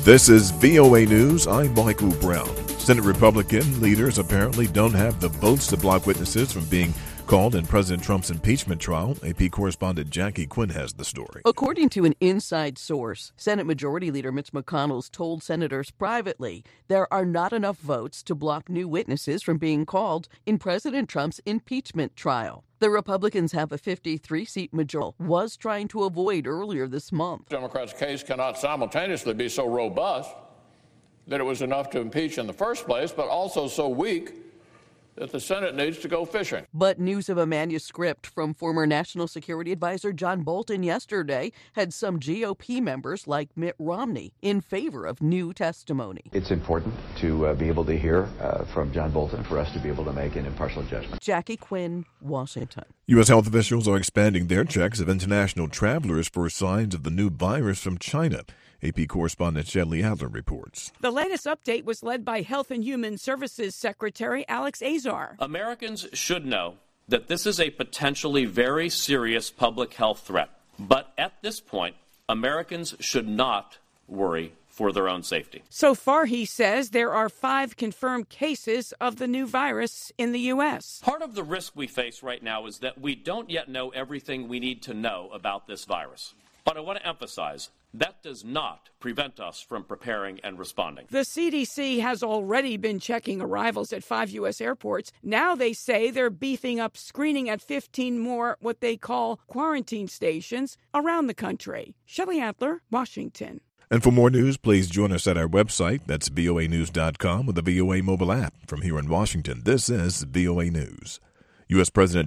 This is VOA News. I'm Michael Brown. Senate Republican leaders apparently don't have the votes to block witnesses from being called in President Trump's impeachment trial. AP correspondent Jackie Quinn has the story. According to an inside source, Senate Majority Leader Mitch McConnell told senators privately there are not enough votes to block new witnesses from being called in President Trump's impeachment trial. The Republicans have a 53-seat majority was trying to avoid earlier this month. Democrats' case cannot simultaneously be so robust that it was enough to impeach in the first place, but also so weak that the Senate needs to go fishing. But news of a manuscript from former National Security Advisor John Bolton yesterday had some GOP members like Mitt Romney in favor of new testimony. It's important to be able to hear from John Bolton for us to be able to make an impartial judgment. Jackie Quinn, Washington. U.S. health officials are expanding their checks of international travelers for signs of the new virus from China. AP correspondent Shelley Adler reports. The latest update was led by Health and Human Services Secretary Alex Azar. Americans should know that this is a potentially very serious public health threat. But at this point, Americans should not worry for their own safety. So far, he says, there are 5 confirmed cases of the new virus in the U.S. Part of the risk we face right now is that we don't yet know everything we need to know about this virus. But I want to emphasize, that does not prevent us from preparing and responding. The CDC has already been checking arrivals at 5 U.S. airports. Now they say they're beefing up screening at 15 more what they call quarantine stations around the country. Shelley Adler, Washington. And for more news, please join us at our website. That's voanews.com with the VOA mobile app. From here in Washington, this is VOA News. U.S. President